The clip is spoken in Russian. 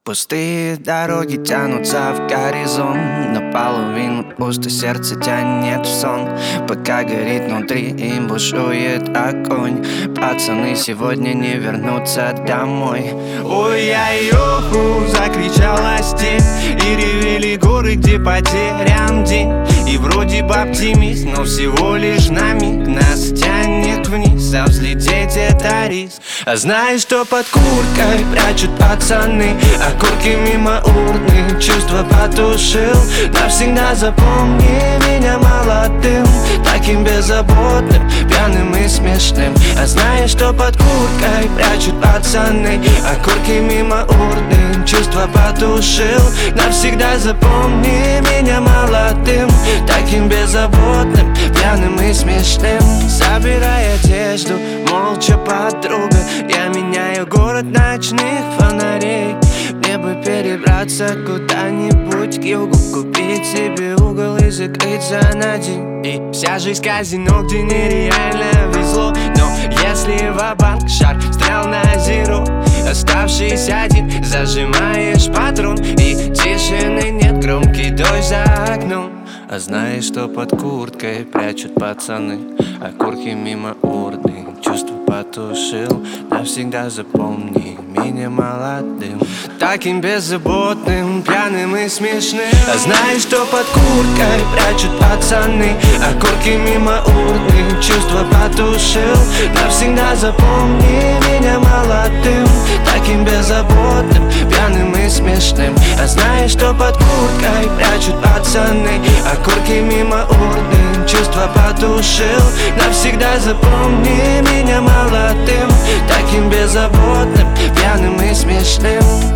Пустые дороги тянутся в горизонт, наполовину пусто, сердце тянет в сон. Пока горит внутри и бушует огонь, пацаны сегодня не вернутся домой. Ой-яй-оху, закричала степь, и ревели горы, где потерян день. И вроде бы оптимист, но всего лишь на миг нас тянет вниз, а взлететь это риск. А знаешь, что под курткой прячут пацаны? Окурки мимо урны, чувства потушил. Навсегда запомни меня молодым, таким беззаботным, пьяным и смешным. А знаешь, что под курткой прячут пацаны? Окурки мимо урны, чувства потушил. Навсегда запомни меня молодым, таким беззаботным, пьяным и смешным. Собирай одежду, молча, подруга, я меняю город ночных фонарей. Мне бы перебраться куда-нибудь к югу, купить себе угол и закрыться на день. И вся жизнь казино, где нереально везло. Но если ва-банк, шар, стрел на зеро, оставшийся один, зажимаешь патрон, и тишины нет, громкий дождь за окном. А знаешь, что под курткой прячут пацаны? Окурки мимо урны, чувства потушил. Навсегда запомни меня молодым, таким беззаботным, пьяным и смешным. А знаешь, что под курткой прячут пацаны? Окурки мимо урны, чувства потушил. Навсегда запомни меня молодым, таким беззаботным, пьяным и смешным. А знаешь, что под курткой прячут пацаны? Окурки мимо урны, чувства потушил. Навсегда запомни меня молодым, таким беззаботным, пьяным и смешным.